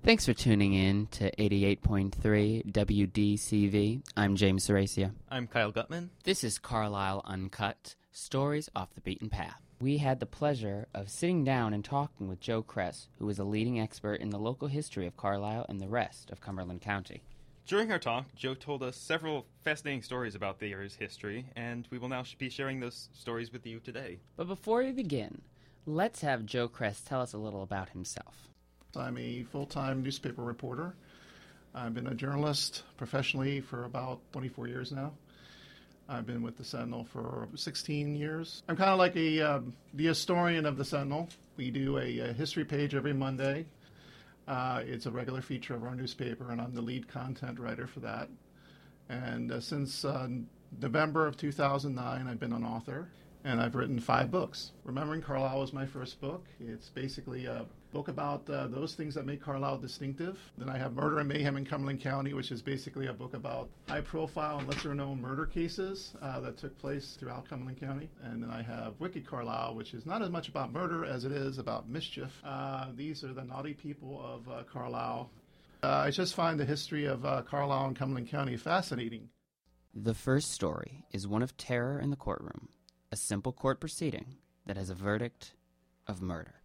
Thanks for tuning in to 88.3 WDCV. I'm James Saracia. I'm Kyle Gutman. This is Carlisle Uncut, Stories Off the Beaten Path. We had the pleasure of sitting down and talking with Joe Kress, who is a leading expert in the local history of Carlisle and the rest of Cumberland County. During our talk, Joe told us several fascinating stories about the area's history, and we will now be sharing those stories with you today. But before we begin, let's have Joe Kress tell us a little about himself. I'm a full-time newspaper reporter. I've been a journalist professionally for about 24 years now. I've been with the Sentinel for 16 years. I'm kind of like the historian of the Sentinel. We do a history page every Monday. It's a regular feature of our newspaper, and I'm the lead content writer for that. And since November of 2009, I've been an author, and I've written 5 books. Remembering Carlisle was my first book. It's basically a book about those things that make Carlisle distinctive. Then I have Murder and Mayhem in Cumberland County, which is basically a book about high-profile and lesser-known murder cases that took place throughout Cumberland County. And then I have Wicked Carlisle, which is not as much about murder as it is about mischief. These are the naughty people of Carlisle. I just find the history of Carlisle and Cumberland County fascinating. The first story is one of terror in the courtroom, a simple court proceeding that has a verdict of murder.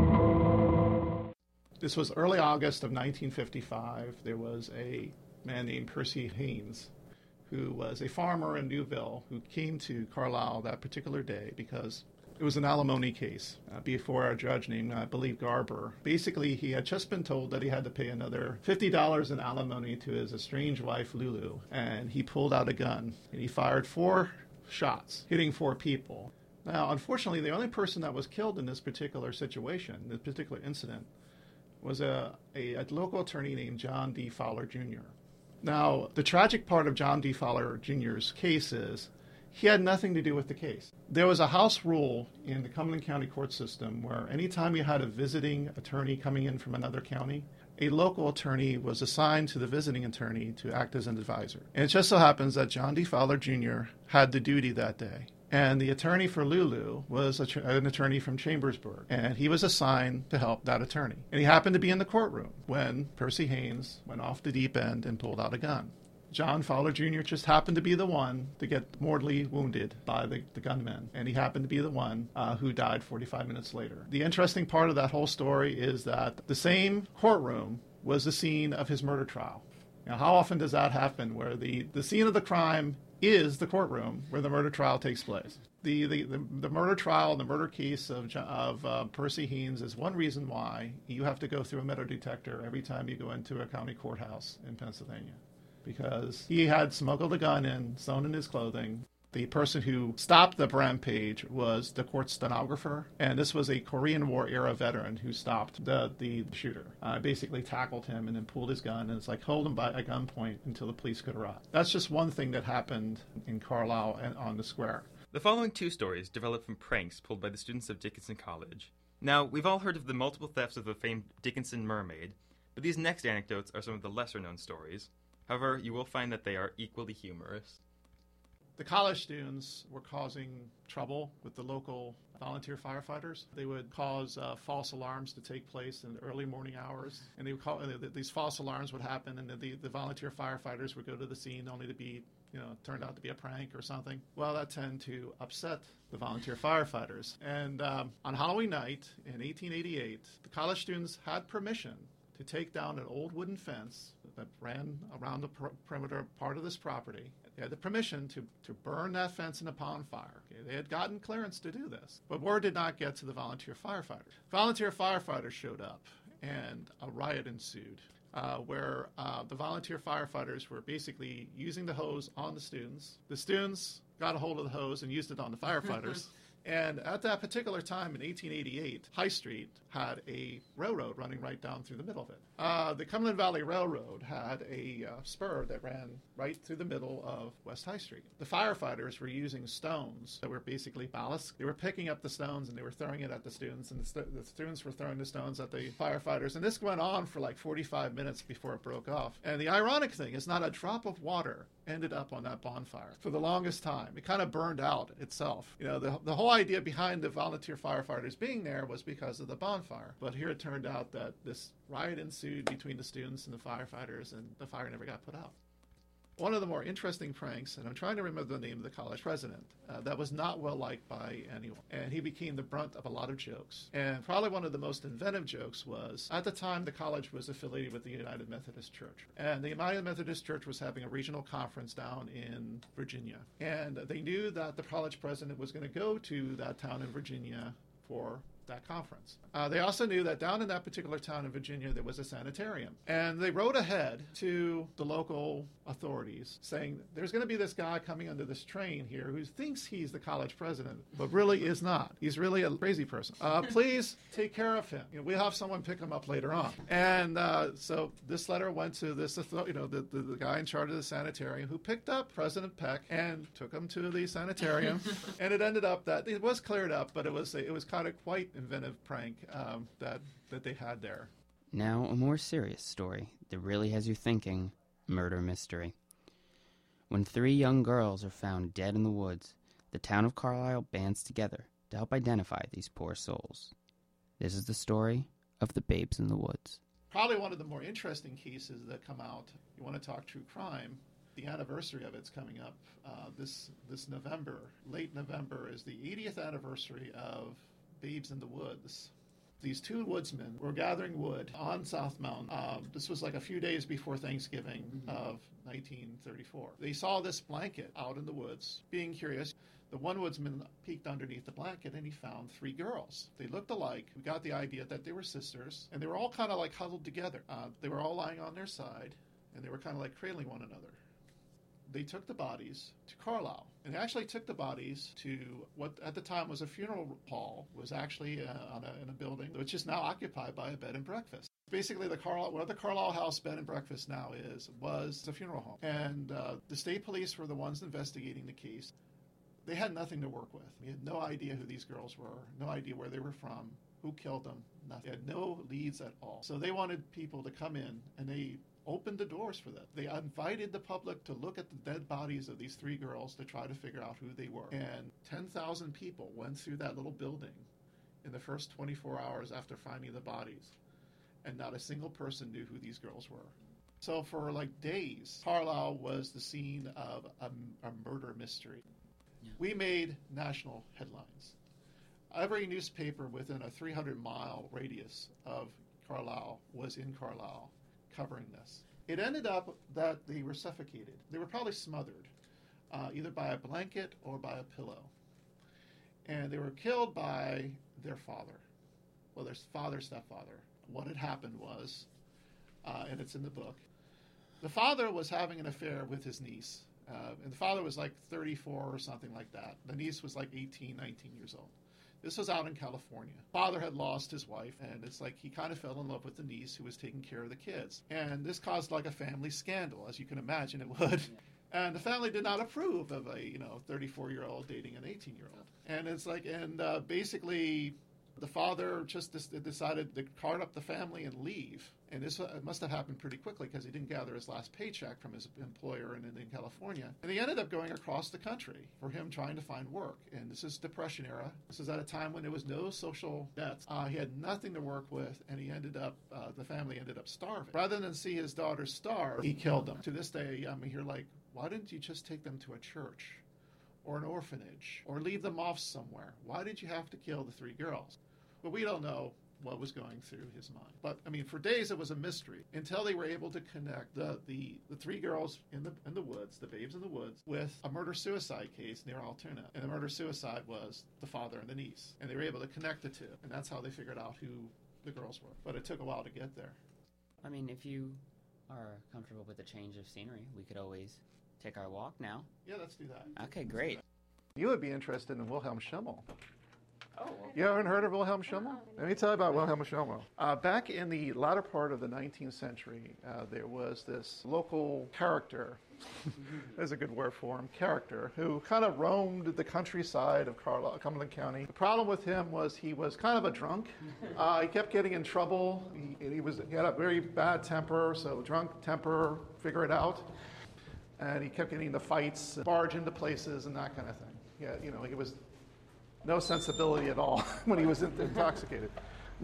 This was early August of 1955. There was a man named Percy Haynes, who was a farmer in Newville, who came to Carlisle that particular day because it was an alimony case before a judge named, I believe, Garber. Basically, he had just been told that he had to pay another $50 in alimony to his estranged wife, Lulu, and he pulled out a gun, and he fired 4 shots, hitting 4 people. Now, unfortunately, the only person that was killed in this particular situation, this particular incident, was a local attorney named John D. Fowler Jr. Now, the tragic part of John D. Fowler Jr.'s case is he had nothing to do with the case. There was a house rule in the Cumberland County court system where anytime you had a visiting attorney coming in from another county, a local attorney was assigned to the visiting attorney to act as an advisor. And it just so happens that John D. Fowler Jr. had the duty that day. And the attorney for Lulu was an attorney from Chambersburg, and he was assigned to help that attorney. And he happened to be in the courtroom when Percy Haynes went off the deep end and pulled out a gun. John Fowler Jr. just happened to be the one to get mortally wounded by the gunman, and he happened to be the one who died 45 minutes later. The interesting part of that whole story is that the same courtroom was the scene of his murder trial. Now, how often does that happen, where the scene of the crime is the courtroom where the murder trial takes place? The murder trial, the murder case of Percy Haynes is one reason why you have to go through a metal detector every time you go into a county courthouse in Pennsylvania, because he had smuggled a gun in, sewn in his clothing. The person who stopped the rampage was the court stenographer, and this was a Korean War era veteran who stopped the shooter. Basically tackled him and then pulled his gun, and it's like hold him by a gunpoint until the police could arrive. That's just one thing that happened in Carlisle and on the square. The following 2 stories developed from pranks pulled by the students of Dickinson College. Now, we've all heard of the multiple thefts of the famed Dickinson mermaid, but these next anecdotes are some of the lesser-known stories. However, you will find that they are equally humorous. The college students were causing trouble with the local volunteer firefighters. They would cause false alarms to take place in the early morning hours, and these false alarms would happen, and the volunteer firefighters would go to the scene only to be, turned out to be a prank or something. Well, that tended to upset the volunteer firefighters. And on Halloween night in 1888, the college students had permission to take down an old wooden fence that ran around the perimeter part of this property. They had the permission to burn that fence in a bonfire. Okay, they had gotten clearance to do this, but word did not get to the volunteer firefighters. Volunteer firefighters showed up, and a riot ensued, where the volunteer firefighters were basically using the hose on the students. The students got a hold of the hose and used it on the firefighters. And at that particular time in 1888, High Street had a railroad running right down through the middle of it. The Cumberland Valley Railroad had a spur that ran right through the middle of West High Street. The firefighters were using stones that were basically ballast. They were picking up the stones and they were throwing it at the students, and the students were throwing the stones at the firefighters. And this went on for like 45 minutes before it broke off. And the ironic thing is not a drop of water ended up on that bonfire for the longest time. It kind of burned out itself. The whole idea behind the volunteer firefighters being there was because of the bonfire. fire. But here it turned out that this riot ensued between the students and the firefighters, and the fire never got put out. One of the more interesting pranks, and I'm trying to remember the name of the college president, that was not well liked by anyone. And he became the brunt of a lot of jokes. And probably one of the most inventive jokes was, at the time, the college was affiliated with the United Methodist Church. And the United Methodist Church was having a regional conference down in Virginia. And they knew that the college president was going to go to that town in Virginia for that conference. They also knew that down in that particular town in Virginia there was a sanitarium. And they wrote ahead to the local authorities saying, there's going to be this guy coming under this train here who thinks he's the college president, but really is not. He's really a crazy person. Please take care of him. We'll have someone pick him up later on. And so this letter went to this, the guy in charge of the sanitarium, who picked up President Peck and took him to the sanitarium. And it ended up that it was cleared up, but it was kind of quite inventive prank that they had there. Now, a more serious story that really has you thinking: murder mystery. When 3 young girls are found dead in the woods, the town of Carlisle bands together to help identify these poor souls. This is the story of the Babes in the Woods. Probably one of the more interesting cases that come out. You want to talk true crime? The anniversary of it's coming up this November. Late November is the 80th anniversary of Babes in the Woods. These 2 woodsmen were gathering wood on South Mountain. This was like a few days before Thanksgiving of 1934. They saw this blanket out in the woods. Being curious, the one woodsman peeked underneath the blanket and he found 3 girls. They looked alike. We got the idea that they were sisters, and they were all kind of like huddled together. They were all lying on their side, and they were kind of like cradling one another. They took the bodies to Carlisle, and they actually took the bodies to what at the time was a funeral hall. It was actually in a building which is now occupied by a bed and breakfast. Basically, where the Carlisle House bed and breakfast now was a funeral home, and the state police were the ones investigating the case. They had nothing to work with. We had no idea who these girls were, no idea where they were from, who killed them, nothing. They had no leads at all. So they wanted people to come in, and they opened the doors for them. They invited the public to look at the dead bodies of these 3 girls to try to figure out who they were. And 10,000 people went through that little building in the first 24 hours after finding the bodies. And not a single person knew who these girls were. So for like days, Carlisle was the scene of a murder mystery. Yeah. We made national headlines. Every newspaper within a 300-mile radius of Carlisle was in Carlisle covering this. It ended up that they were suffocated. They were probably smothered, either by a blanket or by a pillow. And they were killed by their father, well, their stepfather. What had happened was, and it's in the book, the father was having an affair with his niece. And the father was like 34 or something like that. The niece was like 18, 19 years old. This was out in California. Father had lost his wife, and it's like he kind of fell in love with the niece who was taking care of the kids. And this caused like a family scandal, as you can imagine it would. And the family did not approve of a 34-year-old dating an 18-year-old. And it's like, basically the father just decided to cart up the family and leave. And this must have happened pretty quickly because he didn't gather his last paycheck from his employer in California. And he ended up going across the country for him trying to find work. And this is Depression era. This is at a time when there was no social debts. He had nothing to work with, and he ended up, the family ended up starving. Rather than see his daughters starve, he killed them. To this day, you're like, why didn't you just take them to a church or an orphanage or leave them off somewhere? Why did you have to kill the 3 girls? Well, we don't know what was going through his mind. But, for days it was a mystery until they were able to connect the 3 girls in the woods, the Babes in the Woods, with a murder-suicide case near Altoona. And the murder-suicide was the father and the niece. And they were able to connect the 2. And that's how they figured out who the girls were. But it took a while to get there. If you are comfortable with the change of scenery, we could always take our walk now. Yeah, let's do that. Okay, great. You would be interested in Wilhelm Schimmel. Oh. You haven't heard of Wilhelm Schimmel? Let me tell you about Wilhelm Schimmel. Back in the latter part of the 19th century, there was this local character, there's a good word for him, character, who kind of roamed the countryside of Cumberland County. The problem with him was he was kind of a drunk. He kept getting in trouble. He had a very bad temper, so drunk temper, figure it out. And he kept getting into fights, barge into places, and that kind of thing. Yeah, he was no sensibility at all when he was intoxicated.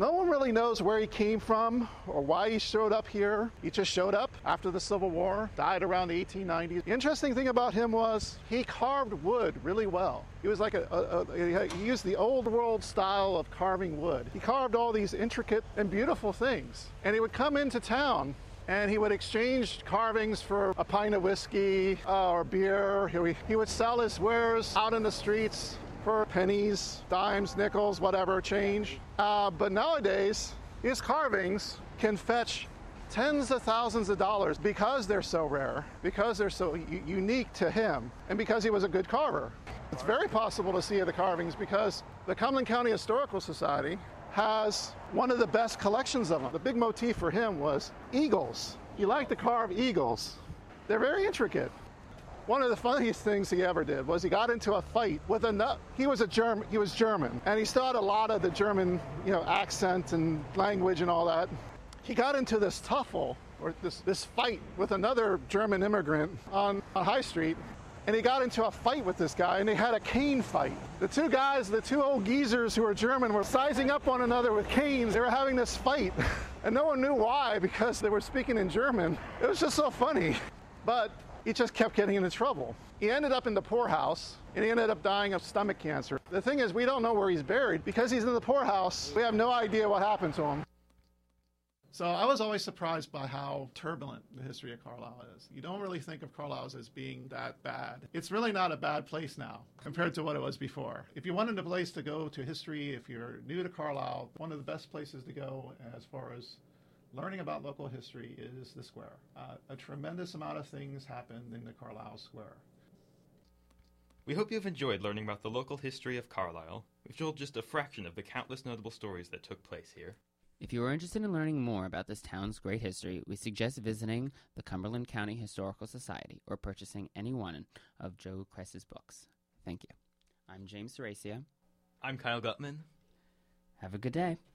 No one really knows where he came from or why he showed up here. He just showed up after the Civil War, died around the 1890s. The interesting thing about him was he carved wood really well. He was like he used the old world style of carving wood. He carved all these intricate and beautiful things. And he would come into town and he would exchange carvings for a pint of whiskey or beer. He would sell his wares out in the streets for pennies, dimes, nickels, whatever, change. But nowadays, his carvings can fetch tens of thousands of dollars because they're so rare, because they're so unique to him, and because he was a good carver. It's very possible to see the carvings because the Cumberland County Historical Society has one of the best collections of them. The big motif for him was eagles. He liked to carve eagles. They're very intricate. One of the funniest things he ever did was he got into a fight with he was German, and he still had a lot of the German, accent and language and all that. He got into this tuffle, or this fight with another German immigrant on High Street, and he got into a fight with this guy, and they had a cane fight. The two old geezers who were German were sizing up one another with canes. They were having this fight, and no one knew why because they were speaking in German. It was just so funny. But he just kept getting into trouble. He ended up in the poorhouse, and he ended up dying of stomach cancer. The thing is, we don't know where he's buried. Because he's in the poorhouse, we have no idea what happened to him. So I was always surprised by how turbulent the history of Carlisle is. You don't really think of Carlisle as being that bad. It's really not a bad place now compared to what it was before. If you wanted a place to go to history, if you're new to Carlisle, one of the best places to go as far as learning about local history is the square. A tremendous amount of things happened in the Carlisle Square. We hope you've enjoyed learning about the local history of Carlisle. We've told just a fraction of the countless notable stories that took place here. If you are interested in learning more about this town's great history, we suggest visiting the Cumberland County Historical Society or purchasing any one of Joe Kress's books. Thank you. I'm James Seracia. I'm Kyle Gutman. Have a good day.